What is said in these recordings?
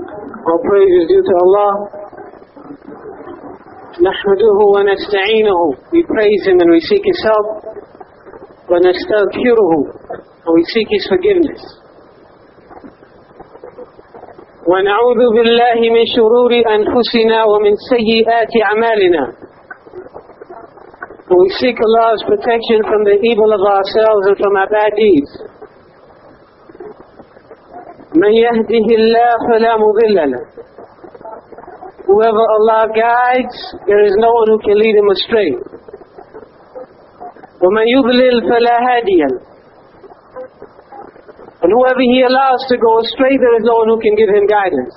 All praise is due to Allah. نحمده ونستعينه. We praise Him and we seek His help. ونستغفره. And we seek His forgiveness. ونعوذ بالله من شرور أنفسنا ومن سيئات أعمالنا. And we seek Allah's protection from the evil of ourselves and from our bad deeds. من يهده الله فلا مضل له. Whoever Allah guides, there is no one who can lead him astray. ومن يضلل فلا هادي له. And whoever He allows to go astray, there is no one who can give him guidance.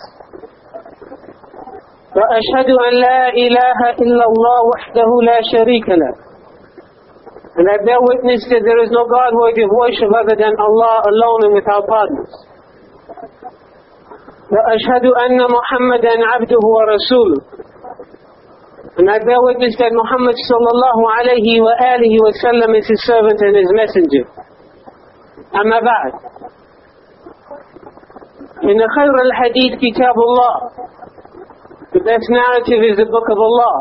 وأشهد أن لا إله إلا الله وحده لا شريك له. And I bear witness that there is no God worthy of worship other than Allah alone and without partners. وأشهد أن محمدا عبده ورسوله. And I bear witness that Muhammad sallallahu alayhi wa alihi wa sallam is His servant and His messenger. أما بعد. إن خير الحديث كتاب الله. The best narrative is the book of Allah.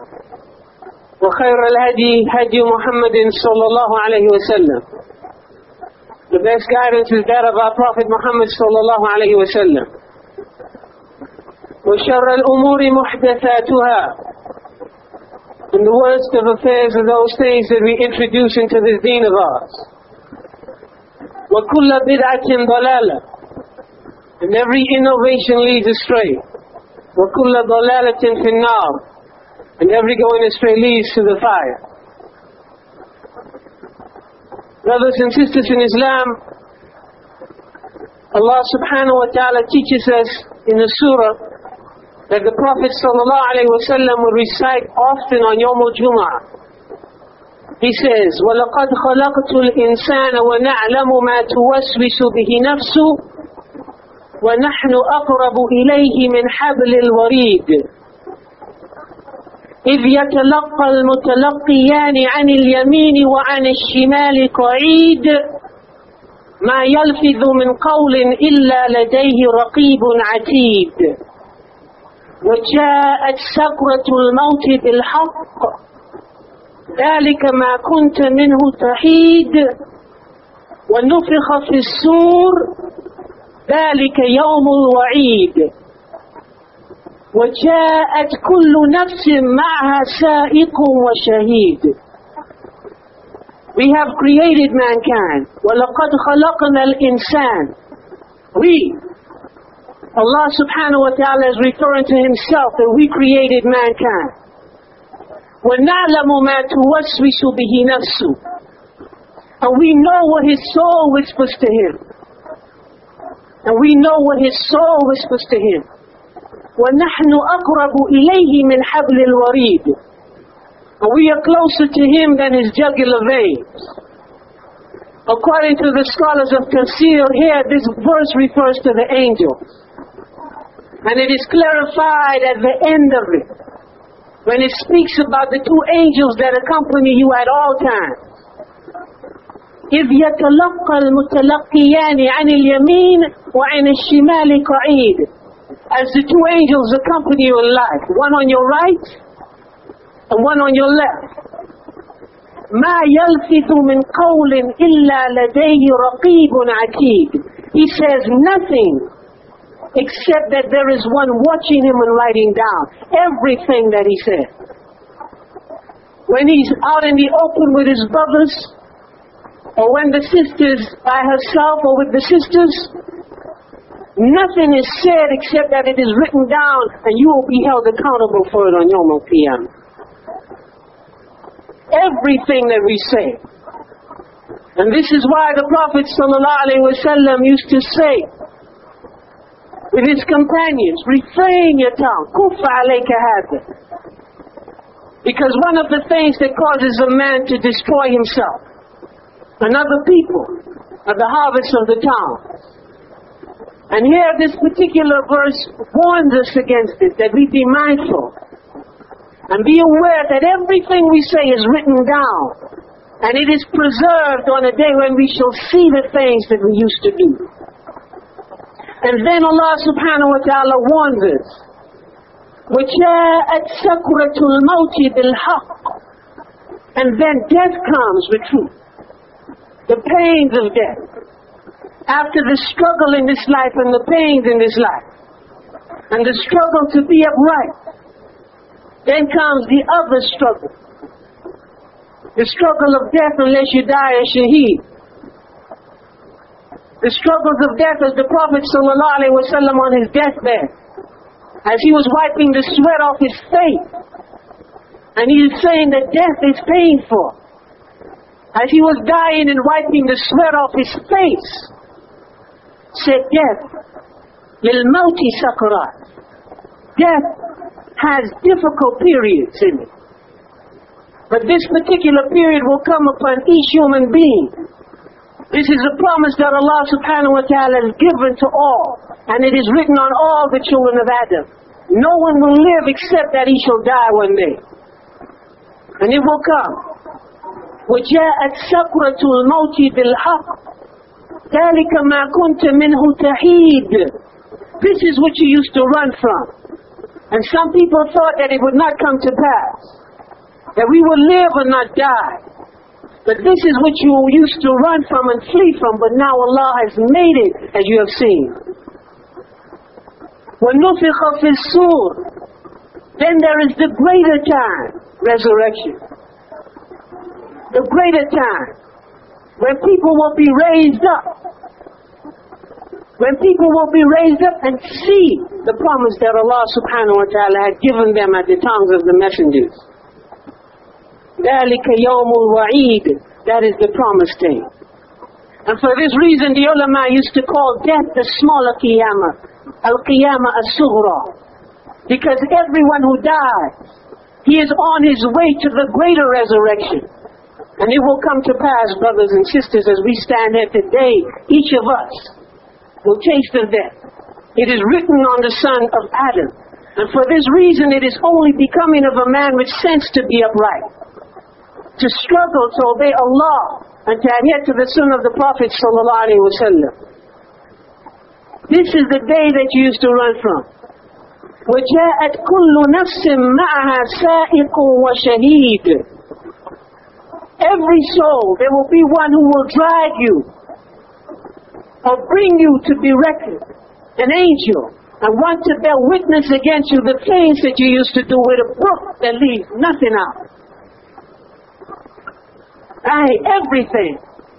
وخير الهدي هدي محمد صلى الله عليه وسلم. The best guidance is that of our Prophet Muhammad صلى الله عليه وسلم. وشر الأمور محدثاتها. And the worst of affairs are those things that we introduce into this deen of ours. وكل بدعة ضلالة. And every innovation leads astray. وكل ضلالة في النار. And every going astray leads to the fire. Brothers and sisters in Islam, Allah subhanahu wa ta'ala teaches us in the surah that the Prophet sallallahu alayhi wa sallam would recite often on Yawm al-Jum'ah. He says, وَلَقَدْ خَلَقْتُ الْإِنسَانَ وَنَعْلَمُ مَا تُوَسْوِسُ بِهِ نَفْسُهُ وَنَحْنُ أَقْرَبُ إِلَيْهِ مِنْ حَبْلِ الْوَرِيدِ إِذْ يَتَلَقَّى الْمُتَلَقِّيَانِ عَنِ الْيَمِينِ وَعَنِ الشِّمَالِ قَعِيدٌ مَا يَلْفِظُ مِنْ قَوْلٍ إِلَّا لَدَيْهِ رَقِيبٌ عَتِيدٌ وَجَاءَتْ سَكْرَةُ الْمَوْتِ بِالْحَقِّ ذلك ما كنت منه تحيد ونفخ في الصور ذلك يوم الوعيد وجاءت كل نفس معها سائق وشهيد. We have created mankind. وَلَقَدْ خَلَقْنَا الْإِنسَانِ. We, Allah subhanahu wa ta'ala is referring to Himself that we created mankind. وَنَعْلَمُ مَا تُوَسْوِسُ بِهِ نَفْسُهُ. And we know what his soul whispers to him. And we know what his soul whispers to him. وَنَحْنُ أَقْرَبُ إِلَيْهِ مِنْ حَبْلِ الْوَرِيدِ. And we are closer to him than his jugular veins. According to the scholars of Tafsir, here this verse refers to the angels. And it is clarified at the end of it, when it speaks about the two angels that accompany you at all times. إِذْ يَتَلَقَّى الْمُتَلَقِّيَانِ عَنِ الْيَمِينِ وَعَنِ الشِّمَالِ قَعِيدٌ. As the two angels accompany you in life, one on your right and one on your left. مَا يَلْفِظُ مِنْ قَوْلٍ إِلَّا لَدَيْهِ رَقِيبٌ عَتِيدٌ. He says nothing except that there is one watching him and writing down everything that he said. When he's out in the open with his brothers, or when the sister's by herself or with the sisters, nothing is said except that it is written down and you will be held accountable for it on Yawm al-Qiyamah. Everything that we say. And this is why the Prophet ﷺ used to say with his companions, refrain your tongue. Kuffa alayka hadha. Because one of the things that causes a man to destroy himself and other people are the harvest of the tongue. And here this particular verse warns us against it, that we be mindful and be aware that everything we say is written down and it is preserved on a day when we shall see the things that we used to do. And then Allah subhanahu wa ta'ala warns us, وَجَاءَتْ سَكْرَةُ الْمَوْتِ بِالْحَقِّ. And then death comes with truth. The pains of death. After the struggle in this life and the pains in this life, and the struggle to be upright, then comes the other struggle. The struggle of death unless you die a shaheed. The struggles of death as the Prophet ﷺ on his deathbed, as he was wiping the sweat off his face, and he is saying that death is painful. As he was dying and wiping the sweat off his face, said death, لِلْمَوْتِ سَكْرَاتٍ. Death has difficult periods in it. But this particular period will come upon each human being. This is a promise that Allah subhanahu wa ta'ala has given to all. And it is written on all the children of Adam. No one will live except that he shall die one day. And it will come. وَجَاءَتْ سَكْرَةُ الْمَوْتِ بِالْحَقِّ ذَلِكَ مَا كُنْتَ مِنْهُ تَحِيدٌ. This is what you used to run from. And some people thought that it would not come to pass, that we would live and not die. But this is what you used to run from and flee from, but now Allah has made it, as you have seen. وَنُفِخَ فِي الصُّورِ. Then there is the greater time, resurrection. The greater time, when people will be raised up. When people will be raised up and see the promise that Allah subhanahu wa ta'ala had given them at the tongues of the messengers. ذَلِكَ يَوْمُ الْوَعِيدِ. That is the promised day. And for this reason the ulama used to call death the smaller qiyamah, al-qiyamah as-sughra. Because everyone who dies, he is on his way to the greater resurrection. And it will come to pass, brothers and sisters, as we stand here today, each of us will taste of death. It is written on the son of Adam. And for this reason it is only becoming of a man with sense to be upright, to struggle to obey Allah and to adhere to the sunnah of the Prophet ﷺ. This is the day that you used to run from. وَجَاءَتْ كُلُّ نَفْسٍ مَعَهَا سَائِقٌ وَشَهِيدٌ. Every soul, there will be one who will drag you or bring you to be reckoned, an angel, and want to bear witness against you the things that you used to do with a book that leaves nothing out. Everything.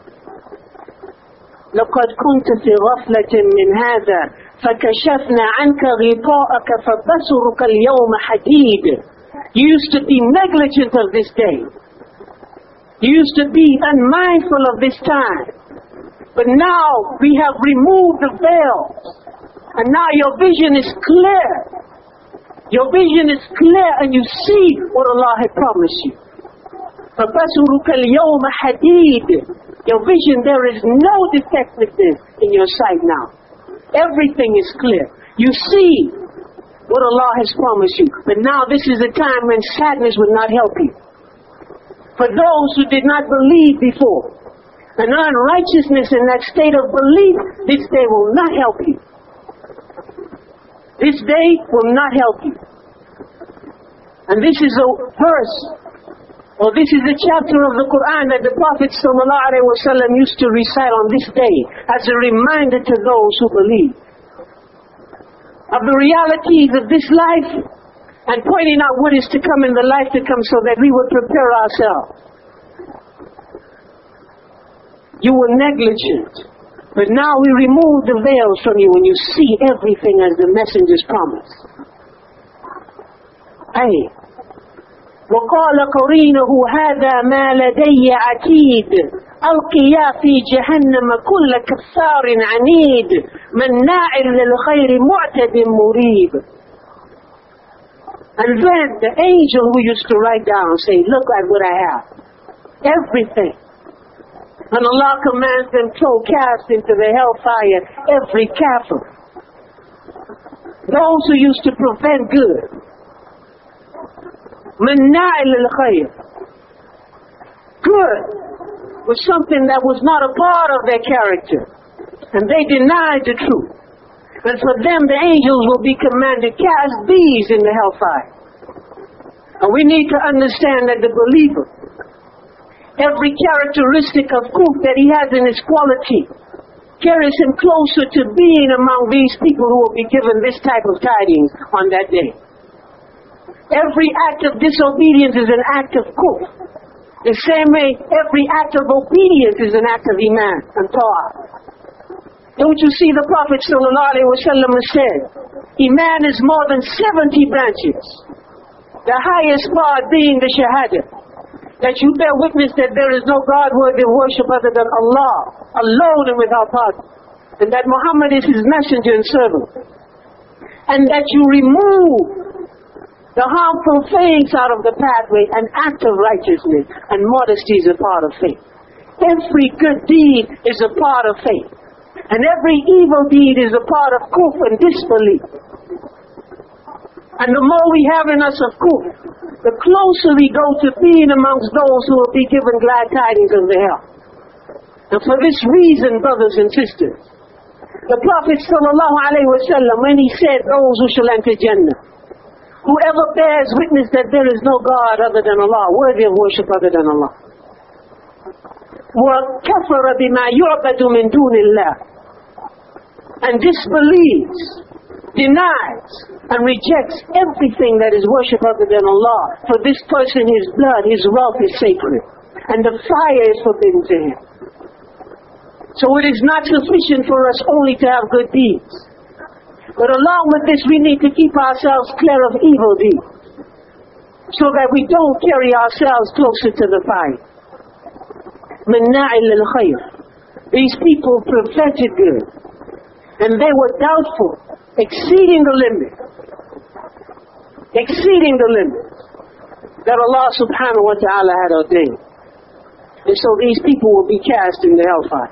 لقد كنت في غفلة من هذا فكشفنا عنك غطاءك فبصرك اليوم حديد. You used to be negligent of this day. You used to be unmindful of this time. But now we have removed the veils. And now your vision is clear. Your vision is clear and you see what Allah had promised you. فَبَصُرُكَ الْيَوْمَ حَدِيدٌ. Your vision, there is no defectiveness in your sight now. Everything is clear. You see what Allah has promised you. But now this is a time when sadness would not help you. For those who did not believe before, and unrighteousness in that state of belief, this day will not help you. This day will not help you. And this is a verse, or this is a chapter of the Quran that the Prophet ﷺ used to recite on this day as a reminder to those who believe of the realities of this life and pointing out what is to come in the life to come so that we would prepare ourselves. You were negligent, but now we remove the veils from you and you see everything as the messengers promised. وقال قرينه هذا ما لدي عتيد ألقيا في جهنم كل كفار عنيد مناع للخير معتد مريب. And then the angel who used to write down say, look at what I have. Everything. And Allah commands them to cast into the hellfire every kafir. Those who used to prevent good. مناع للخير. Good was something that was not a part of their character. And they denied the truth. And for them, the angels will be commanded, cast these in the hellfire. And we need to understand that the believer, every characteristic of kufr that he has in his quality, carries him closer to being among these people who will be given this type of tidings on that day. Every act of disobedience is an act of kufr. The same way every act of obedience is an act of iman and ta'ah. Don't you see the Prophet ﷺ said, iman is more than 70 branches. The highest part being the shahada, that you bear witness that there is no God worthy of worship other than Allah, alone and without partner, and that Muhammad is his messenger and servant, and that you remove the harmful things out of the pathway, an act of righteousness, and modesty is a part of faith. Every good deed is a part of faith, and every evil deed is a part of kufr and disbelief. And the more we have in us of kufr, the closer we go to being amongst those who will be given glad tidings of the hell. And for this reason, brothers and sisters, the Prophet ﷺ, when he said, those who shall enter Jannah, whoever bears witness that there is no God other than Allah, worthy of worship other than Allah, وَكَفَرَ بِمَا يُعْبَدُ مِن دُونِ اللَّهِ, and disbelieves, denies, and rejects everything that is worship other than Allah. For this person, his blood, his wealth is sacred, and the fire is forbidden to him. So it is not sufficient for us only to have good deeds, but along with this we need to keep ourselves clear of evil deeds, so that we don't carry ourselves closer to the fire. مَنَّاعٍ لِلْخَيْرِ, these people prevented good, and they were doubtful, exceeding the limit that Allah subhanahu wa ta'ala had ordained. And so these people will be cast in the hellfire.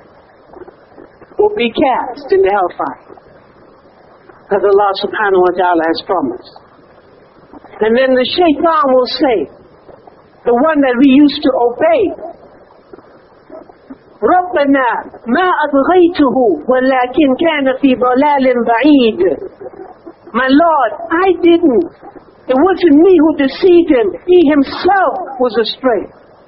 As Allah subhanahu wa ta'ala has promised. And then the shaitan will say, the one that we used to obey, رَبَّنَا مَا أَطْغَيْتُهُ وَلَكِنْ كَانَ فِي ضَلَالٍ بَعِيدٍ, my Lord, it wasn't me who deceived him, he himself was astray.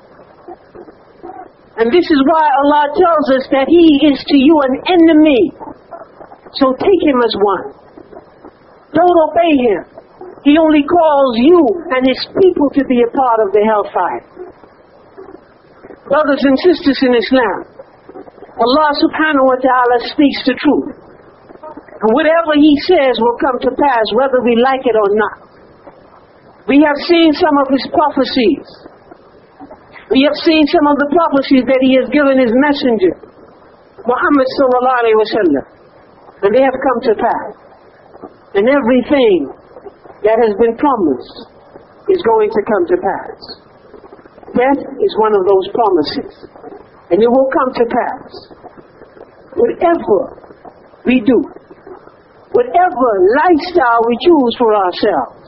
And this is why Allah tells us that he is to you an enemy, so take him as one. Don't obey him. He only calls you and his people to be a part of the hellfire. Brothers and sisters in Islam, Allah subhanahu wa ta'ala speaks the truth. And whatever he says will come to pass, whether we like it or not. We have seen some of his prophecies. We have seen some of the prophecies that he has given his messenger, Muhammad sallallahu alayhi wa sallam. And they have come to pass. And everything that has been promised is going to come to pass. Death is one of those promises, and it will come to pass. Whatever we do, whatever lifestyle we choose for ourselves,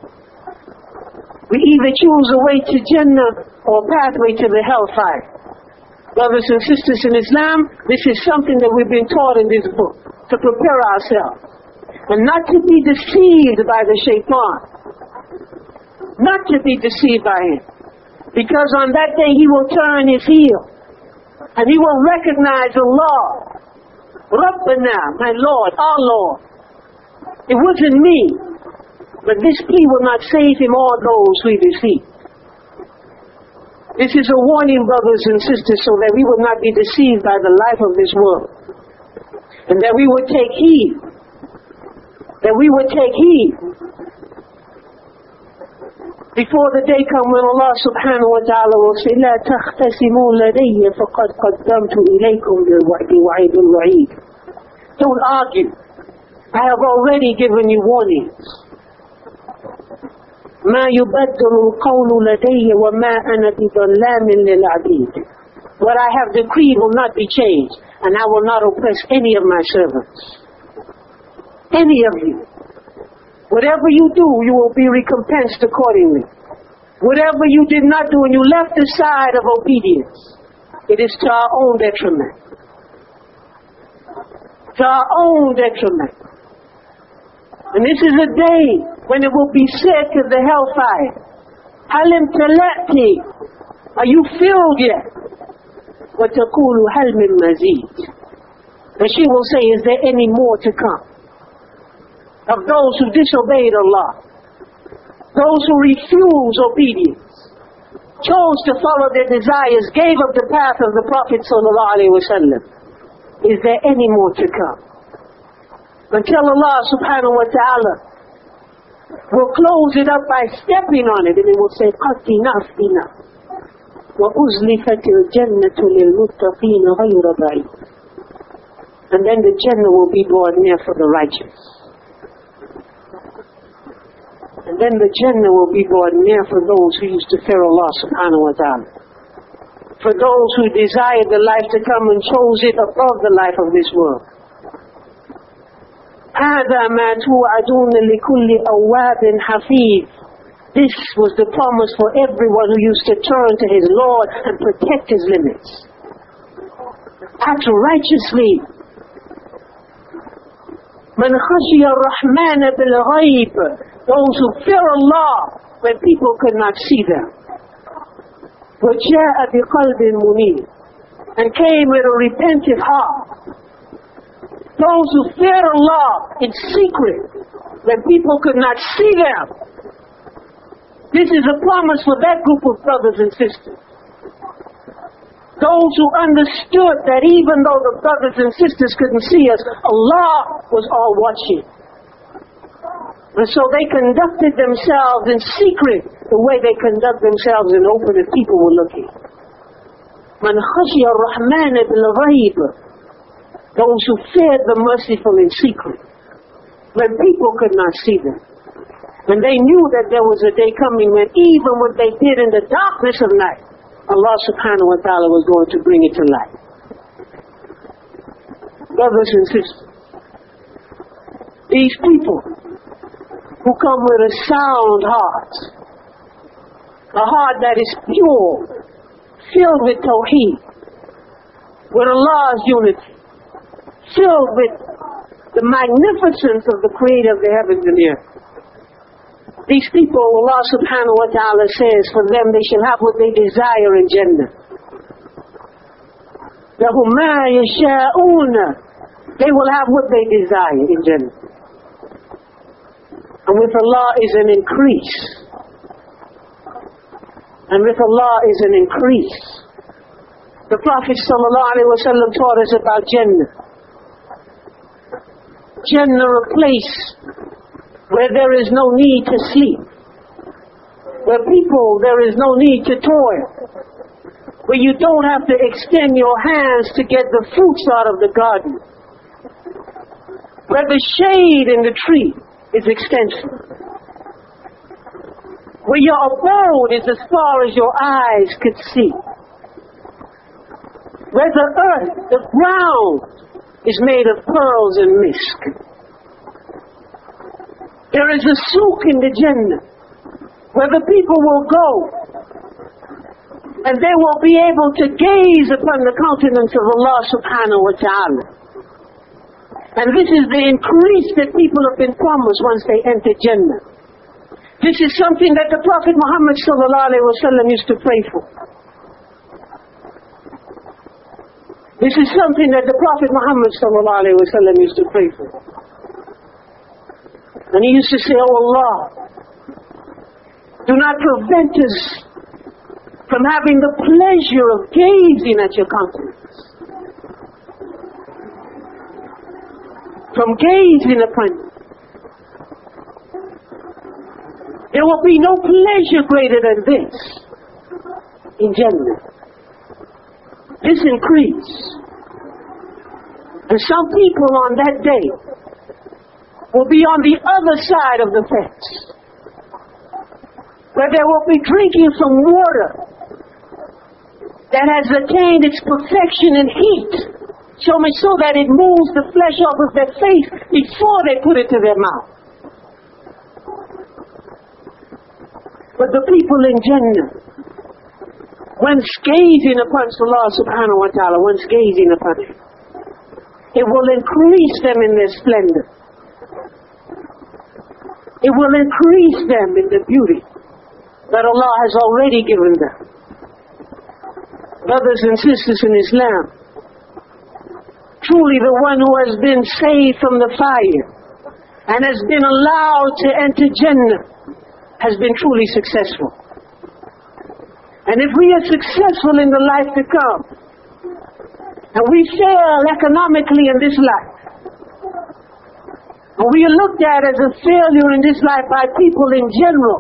we either choose a way to Jannah or a pathway to the hellfire. Brothers and sisters in Islam, this is something that we've been taught in this book, to prepare ourselves, and not to be deceived by the shaitan, not to be deceived by him. Because on that day he will turn his heel, and he will recognize Allah. Rabbana, my Lord, our Lord. It wasn't me, but this plea will not save him or those we deceive. This is a warning, brothers and sisters, so that we will not be deceived by the life of this world, and that we would take heed. Before the day comes when Allah subhanahu wa ta'ala will say, لا تختصموا لدي فقد قدمت إليكم بالوعيد الوعيد. Don't argue. I have already given you warnings. ما يبدل القول لدي وما أنا بظلام للعبيد. What I have decreed will not be changed, and I will not oppress any of my servants. Any of you. Whatever you do, you will be recompensed accordingly. Whatever you did not do and you left aside of obedience, it is to our own detriment. To our own detriment. And this is a day when it will be said to the hellfire, Halim talati, are you filled yet? وَتَقُولُ هَلْ مِن مَزِيدٍ. And she will say, is there any more to come? Of those who disobeyed Allah, those who refused obedience, chose to follow their desires, gave up the path of the Prophet ﷺ. Is there any more to come? Until Allah subhanahu wa ta'ala will close it up by stepping on it, and it will say, قَدْ enough, enough. وَأُزْلِفَتِ الْجَنَّةُ لِلْمُتَّقِينَ غَيْرَ بَعِيدٍ. And then the Jannah will be brought near for the righteous. And then the Jannah will be brought near for those who used to fear Allah subhanahu wa ta'ala. For those who desired the life to come and chose it above the life of this world. هَذَا مَا تُوعَدُونَ لِكُلِّ أَوَّابٍ حَفِيظٍ. This was the promise for everyone who used to turn to his Lord and protect his limits. Act righteously. مَنْ خَشِيَ الرَّحْمَنَ بِالْغَيْبِ. Those who fear Allah when people could not see them. وَجَاءَ بِقَلْبٍ مُنِيبٍ. And came with a repentant heart. Those who fear Allah in secret when people could not see them. This is a promise for that group of brothers and sisters. Those who understood that even though the brothers and sisters couldn't see us, Allah was all watching. And so they conducted themselves in secret the way they conduct themselves in open if people were looking. مَنْ خَشِيَ الرَّحْمَنَ بِالْغَيْبِ. Those who feared the merciful in secret, when people could not see them. When they knew that there was a day coming when even what they did in the darkness of night, Allah subhanahu wa ta'ala was going to bring it to light. Brothers and sisters, these people who come with a sound heart, a heart that is pure, filled with tawheed, with Allah's unity, filled with the magnificence of the creator of the heavens and the earth. These people, Allah subhanahu wa ta'ala says, for them they shall have what they desire in Jannah. لَهُمْ مَا يَشَاءُونَ. They will have what they desire in Jannah. And with Allah is an increase. And with Allah is an increase. The Prophet sallallahu alaihi wasallam taught us about Jannah. Jannah, a place where there is no need to sleep, where there is no need to toil, where you don't have to extend your hands to get the fruits out of the garden, where the shade in the tree is extensive, where your abode is as far as your eyes could see, where the earth, the ground, is made of pearls and misk. There is a souk in the Jannah where the people will go and they will be able to gaze upon the countenance of Allah subhanahu wa ta'ala. And this is the increase that people have been promised once they enter Jannah. This is something that the Prophet Muhammad sallallahu alaihi wasallam used to pray for. This is something that the Prophet Muhammad sallallahu alaihi wasallam used to pray for. And he used to say, oh Allah, do not prevent us from having the pleasure of gazing at your countenance. From gazing upon you. There will be no pleasure greater than this in Jannah. This increase. And some people on that day will be on the other side of the fence, where they will be drinking from water that has attained its perfection in heat, so much so that it moves the flesh off of their face before they put it to their mouth. But the people in Jannah, once gazing upon Allah subhanahu wa ta'ala, once gazing upon it, it will increase them in their splendor. It will increase them in the beauty that Allah has already given them. Brothers and sisters in Islam, truly the one who has been saved from the fire and has been allowed to enter Jannah has been truly successful. And if we are successful in the life to come, and we fail economically in this life, and we are looked at as a failure in this life by people in general,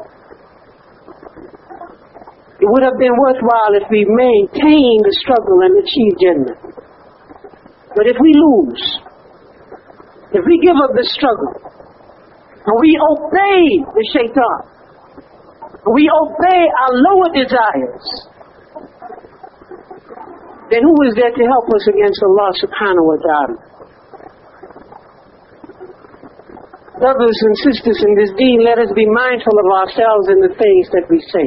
it would have been worthwhile if we maintained the struggle and achieved Jannah. But if we lose, if we give up the struggle, and we obey the shaitan, and we obey our lower desires, then who is there to help us against Allah subhanahu wa ta'ala? Brothers and sisters in this deen, let us be mindful of ourselves and the things that we say.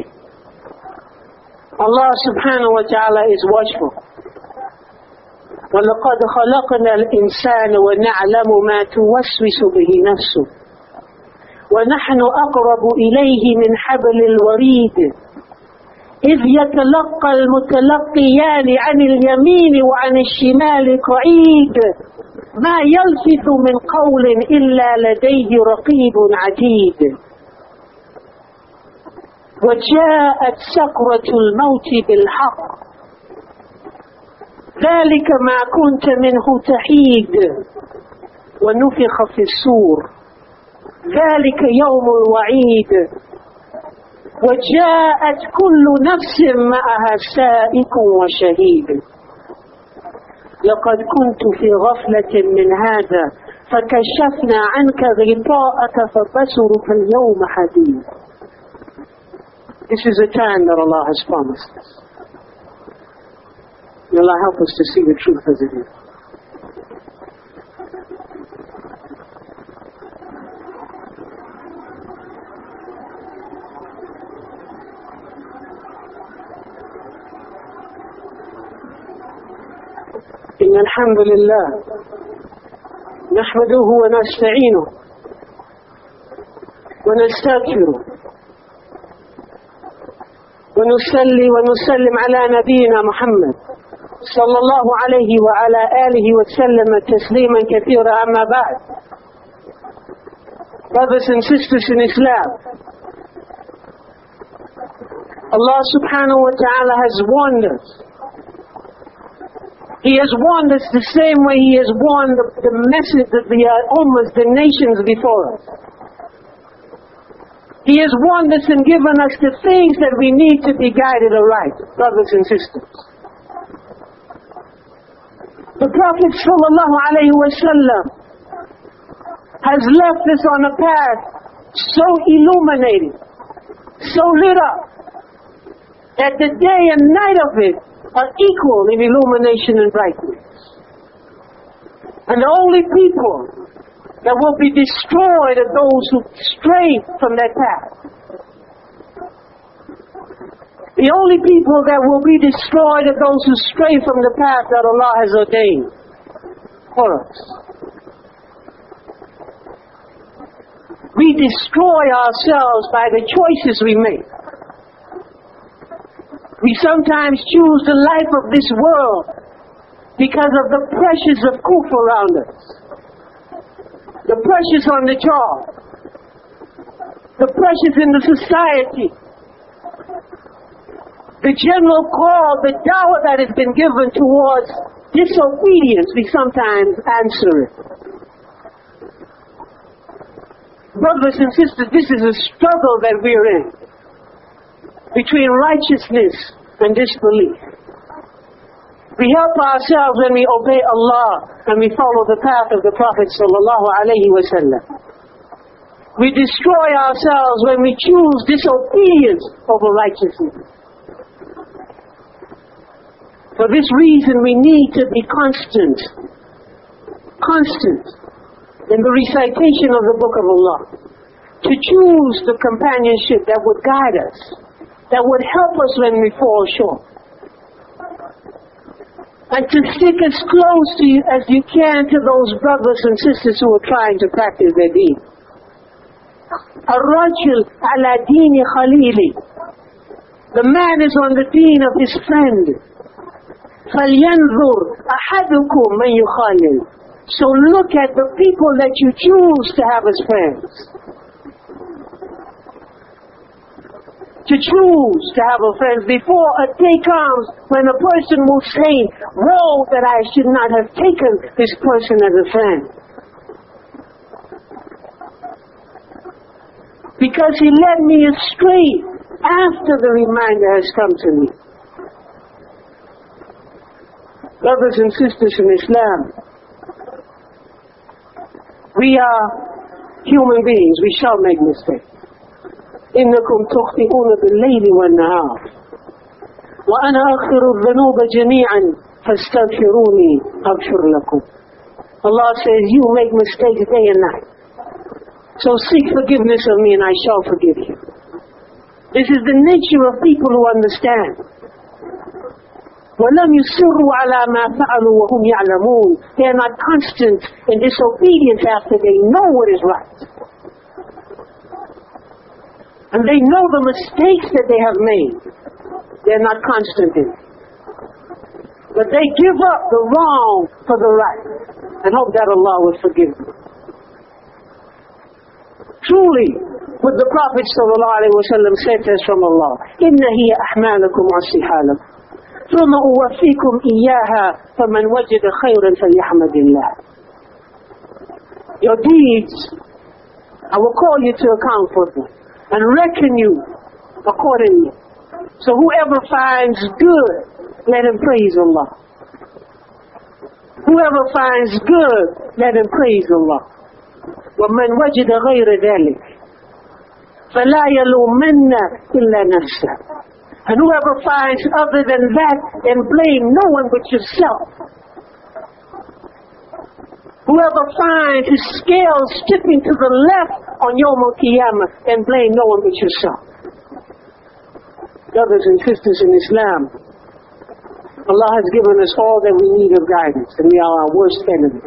Allah subhanahu wa ta'ala is watchful. وَلَقَدْ خَلَقْنَا الْإِنسَانَ وَنَعْلَمُ مَا تُوَسْوِسُ بِهِ نَفْسُهُ وَنَحْنُ أَقْرَبُ إِلَيْهِ مِنْ حَبْلِ الْوَرِيدِ إِذْ يَتَلَقَّى الْمُتَلَقِّيَانِ عَنِ الْيَمِينِ وَعَنِ الشِّمَالِ قَعِيدٌ مَا يَلْفِظُ مِنْ قَوْلٍ إِلَّا لَدَيْهِ رَقِيبٌ عَتِيدٌ وَجَاءَتْ سَكْرَةُ الْمَوْتِ بِالْحَقِّ ذلك ما كنت منه تحيد ونفخ في الصور ذلك يوم الوعيد وجاءت كل نفس معها سائق وشهيد لقد كنت في غفلة من هذا فكشفنا عنك غطاءك فبصرك اليوم حديد. This is a time that Allah has promised us. May Allah help us to see the truth as it is. إن الحمد لله نحمده ونستعينه ونستغفره ونصلي ونسلم على نبينا محمد صلى الله عليه وعلى آله وسلم تسليما كثيرا. أما بعد, brothers and sisters in Islam, Allah subhanahu wa ta'ala has warned us. He has warned us the same way He has warned the message of the ummahs, the nations before us. He has warned us and given us the things that we need to be guided aright, brothers and sisters. The Prophet sallallahu alayhi wa sallam has left us on a path so illuminated, so lit up, that the day and night of it are equal in illumination and brightness. And the only people that will be destroyed are those who stray from that path. The only people that will be destroyed are those who stray from the path that Allah has ordained for us. We destroy ourselves by the choices we make. We sometimes choose the life of this world because of the pressures of kufr around us, the pressures on the job, the pressures in the society, the general call, the dawah that has been given towards disobedience. We sometimes answer it. Brothers and sisters, this is a struggle that we're in between righteousness and disbelief. We help ourselves when we obey Allah and we follow the path of the Prophet sallallahu alaihi wasallam. We destroy ourselves when we choose disobedience over righteousness. For this reason, we need to be constant in the recitation of the Book of Allah, to choose the companionship that would guide us, that would help us when we fall short, and to stick as close to you as you can to those brothers and sisters who are trying to practice their deen. الرجل على دين خليله. The man is on the deen of his friend. فلينظر أحدكم من يخالل. So look at the people that you choose to have as friends. To choose to have a friend before a day comes when a person will say, woe that I should not have taken this person as a friend. Because he led me astray after the reminder has come to me. Brothers and sisters in Islam, we are human beings. We shall make mistakes. إنكم تخطئون بالليل والنهار وأنا أغفر الذنوب جميعا فاستغفروني أغفر لكم. Allah says, you make mistakes day and night. So seek forgiveness of me and I shall forgive you. This is the nature of people who understand. وَلَمْ يُصِرُّوا عَلَى مَا فَعَلُوا وَهُمْ يَعْلَمُونَ. They are not constant in disobedience after they know what is right. And they know the mistakes that they have made. They're not constant in it. But they give up the wrong for the right and hope that Allah will forgive them. Truly, what the Prophet ﷺ said to us from Allah, إِنَّ هِيَ أَحْمَالَكُمْ وَصِحَالَكُمْ ثُمَّ أُوَفِّيكُمْ إِيَّاهَا فَمَنْ وَجَدَ خَيْرًا فَلْيَحْمَدِ اللَّهِ. Your deeds, I will call you to account for them and reckon you accordingly. So whoever finds good, let him praise Allah. Whoever finds good, let him praise Allah. وَمَنْ وَجَدَ غَيْرَ ذَلِكَ فَلَا يَلُومَنَّ إِلَّا نَفْسَهُ. And whoever finds other than that, then blame no one but yourself. Whoever finds his scales tipping to the left on Yawm al-Qiyamah, then blame no one but yourself. Brothers and sisters in Islam, Allah has given us all that we need of guidance, and we are our worst enemies.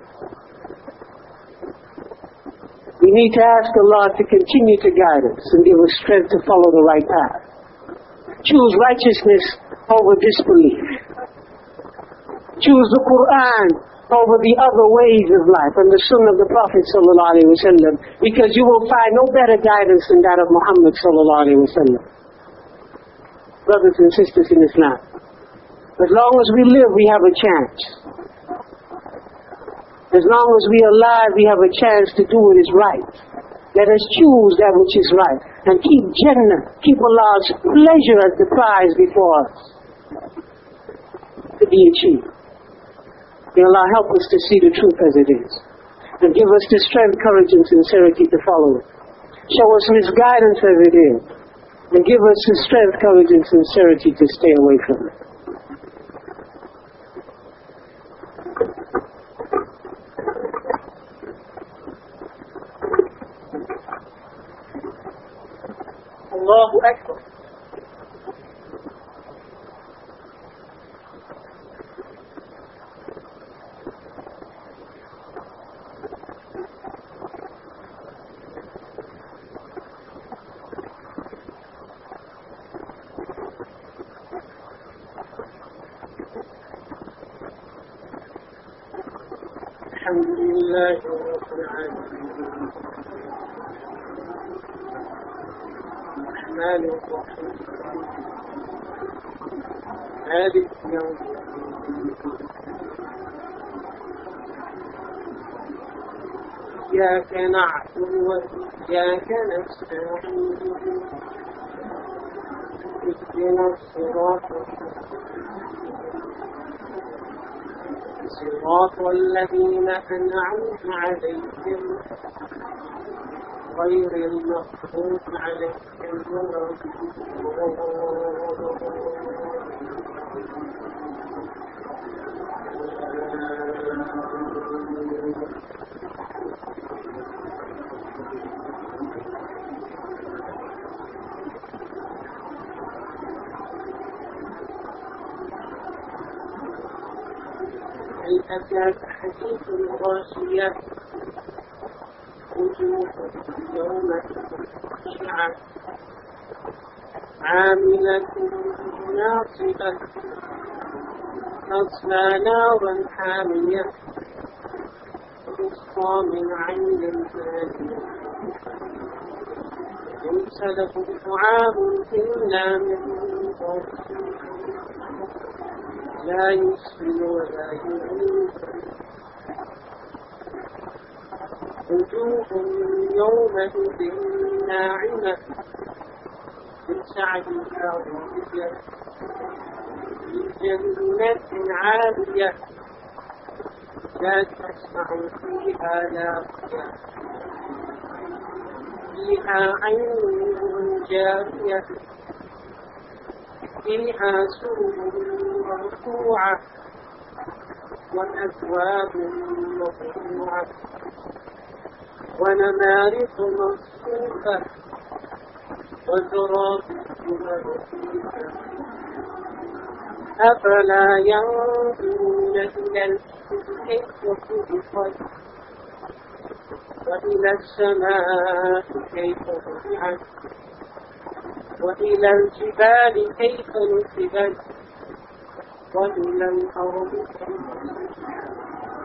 We need to ask Allah to continue to guide us and give us strength to follow the right path. Choose righteousness over disbelief. Choose the Quran over the other ways of life and the Sunnah of the Prophet ﷺ, because you will find no better guidance than that of Muhammad ﷺ. Brothers and sisters in Islam, as long as we live, we have a chance. As long as we are alive, we have a chance to do what is right. Let us choose that which is right and keep Jannah, keep Allah's pleasure as the prize before us to be achieved. May Allah help us to see the truth as it is and give us the strength, courage and sincerity to follow it. Show us misguidance as it is and give us the strength, courage and sincerity to stay away from it. Allahu Akbar. Alhamdulillah Rabbil Alamin. الرحمن الرحيم مالك يوم الدين إياك نعبد وإياك نستعين اهدنا الصراط صراط الذين أنعمت عليهم غير المغضوب عليهم ولا هل أتاك حديث الغاشية وجوه يومئذ خاشعة عاملة ناصبة تصلى نارا حامية تسقى من عين آنية ليس لهم طعام إلا من ضريع لا يسمن ولا يغني وجوه يومئذ ناعمة لسعيها راضية في جنة عالية لا تسمع فيها لاغية فيها عين جارية فيها سرر مرفوعة وأكواب مرفوعة ونمارق مصفوفة وزرابي مبثوثة أفلا ينظرون إلى الإبل كيف خلقت وإلى السماء كيف رفعت وإلى الجبال كيف نصبت وإلى الأرض كيف سطحت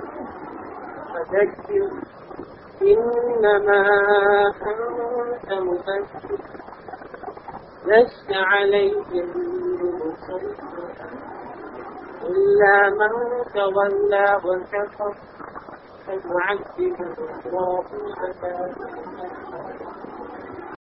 فذكر إنما أنت مذكر لست عليهم بمسيطر إلا من تولى وكفر فيعذبه الله عذابا